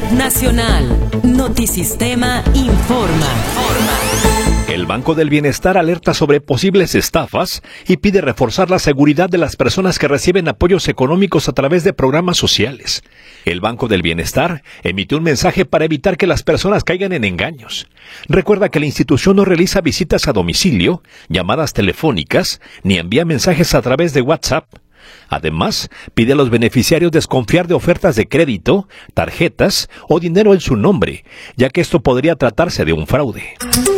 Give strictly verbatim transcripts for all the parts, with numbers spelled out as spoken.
Nacional. Notisistema informa. El Banco del Bienestar alerta sobre posibles estafas y pide reforzar la seguridad de las personas que reciben apoyos económicos a través de programas sociales. El Banco del Bienestar emitió un mensaje para evitar que las personas caigan en engaños. Recuerda que la institución no realiza visitas a domicilio, llamadas telefónicas, ni envía mensajes a través de WhatsApp. Además, pide a los beneficiarios desconfiar de ofertas de crédito, tarjetas o dinero en su nombre, ya que esto podría tratarse de un fraude.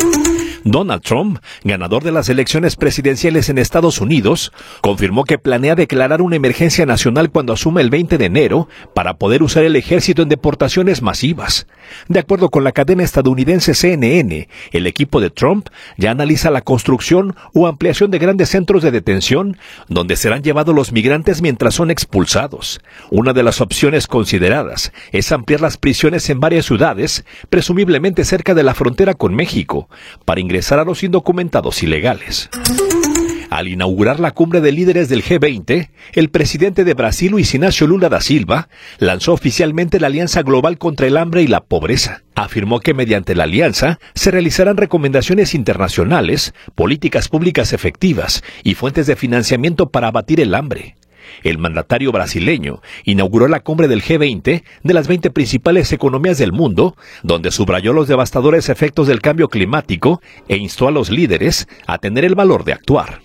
Donald Trump, ganador de las elecciones presidenciales en Estados Unidos, confirmó que planea declarar una emergencia nacional cuando asuma el veinte de enero para poder usar el ejército en deportaciones masivas. De acuerdo con la cadena estadounidense C N N, el equipo de Trump ya analiza la construcción o ampliación de grandes centros de detención donde serán llevados los migrantes mientras son expulsados. Una de las opciones consideradas es ampliar las prisiones en varias ciudades, presumiblemente cerca de la frontera con México, para ingresar a los indocumentados ilegales. Al inaugurar la cumbre de líderes del G veinte, el presidente de Brasil, Luiz Inácio Lula da Silva, lanzó oficialmente la Alianza Global contra el Hambre y la Pobreza. Afirmó que mediante la alianza se realizarán recomendaciones internacionales, políticas públicas efectivas y fuentes de financiamiento para abatir el hambre. El mandatario brasileño inauguró la cumbre del G veinte de las veinte principales economías del mundo, donde subrayó los devastadores efectos del cambio climático e instó a los líderes a tener el valor de actuar.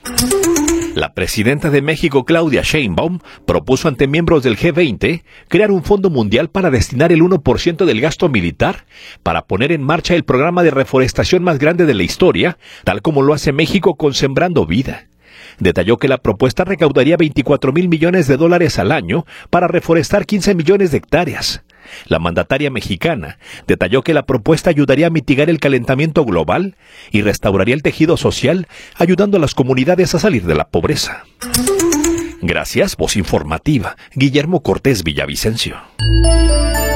La presidenta de México, Claudia Sheinbaum, propuso ante miembros del G veinte crear un fondo mundial para destinar el uno por ciento del gasto militar para poner en marcha el programa de reforestación más grande de la historia, tal como lo hace México con Sembrando Vida. Detalló que la propuesta recaudaría veinticuatro mil millones de dólares al año para reforestar quince millones de hectáreas. La mandataria mexicana detalló que la propuesta ayudaría a mitigar el calentamiento global y restauraría el tejido social, ayudando a las comunidades a salir de la pobreza. Gracias, voz informativa, Guillermo Cortés Villavicencio.